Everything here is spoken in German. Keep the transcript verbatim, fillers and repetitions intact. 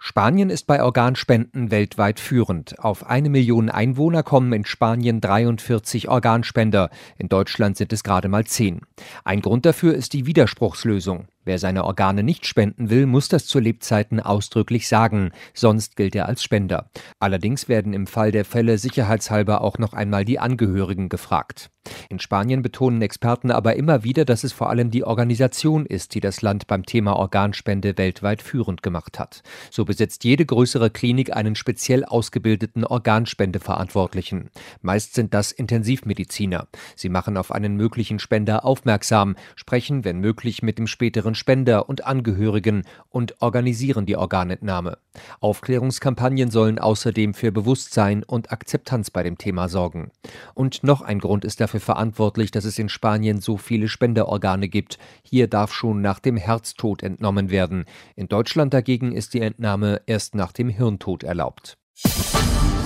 Spanien ist bei Organspenden weltweit führend. Auf eine Million Einwohner kommen in Spanien dreiundvierzig Organspender. In Deutschland sind es gerade mal zehn. Ein Grund dafür ist die Widerspruchslösung. Wer seine Organe nicht spenden will, muss das zu Lebzeiten ausdrücklich sagen, sonst gilt er als Spender. Allerdings werden im Fall der Fälle sicherheitshalber auch noch einmal die Angehörigen gefragt. In Spanien betonen Experten aber immer wieder, dass es vor allem die Organisation ist, die das Land beim Thema Organspende weltweit führend gemacht hat. So besitzt jede größere Klinik einen speziell ausgebildeten Organspendeverantwortlichen. Meist sind das Intensivmediziner. Sie machen auf einen möglichen Spender aufmerksam, sprechen, wenn möglich, mit dem späteren Spender und Angehörigen und organisieren die Organentnahme. Aufklärungskampagnen sollen außerdem für Bewusstsein und Akzeptanz bei dem Thema sorgen. Und noch ein Grund ist dafür verantwortlich, dass es in Spanien so viele Spenderorgane gibt. Hier darf schon nach dem Herztod entnommen werden. In Deutschland dagegen ist die Entnahme erst nach dem Hirntod erlaubt.